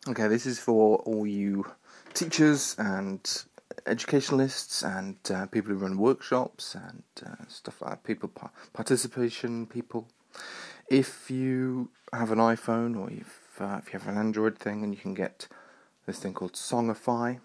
Okay, this is for all you teachers and educationalists and people who run workshops and stuff like that, participation people. If you have an iPhone or if you have an Android thing, and you can get this thing called Songify,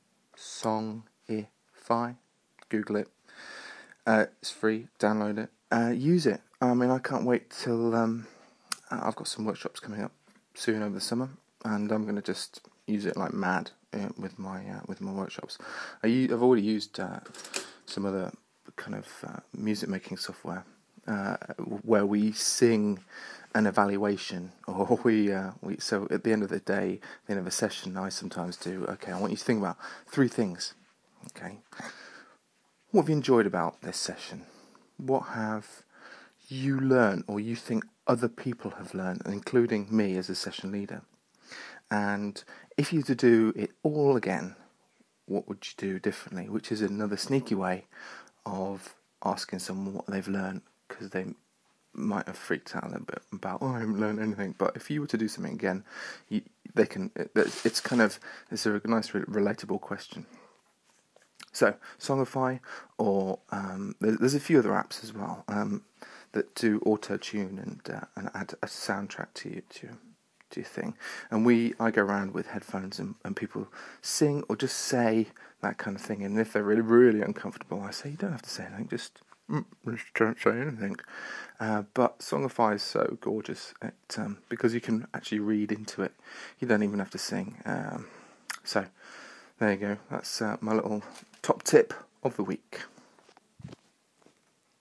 Google it. It's free, download it, use it. I mean, I can't wait till I've got some workshops coming up soon over the summer, and I'm going to just use it like mad with my workshops. I've already used some other kind of music making software where we sing an evaluation, or we so at the end of the day, at the end of a session, I sometimes do. Okay, I want you to think about 3 things. Okay, what have you enjoyed about this session? What have you learn, or you think other people have learned, including me as a session leader? And if you were to do it all again, what would you do differently? Which is another sneaky way of asking someone what they've learned, because they might have freaked out a little bit about, I haven't learned anything. But if you were to do something again, they can. It's a nice relatable question. So Songify, or there's a few other apps as well that do auto tune and add a soundtrack to your thing. And I go around with headphones and people sing or just say that kind of thing. And if they're really, really uncomfortable, I say, you don't have to say anything, just don't say anything. But Songify is so gorgeous because you can actually read into it. You don't even have to sing. So there you go. That's my little top tip of the week.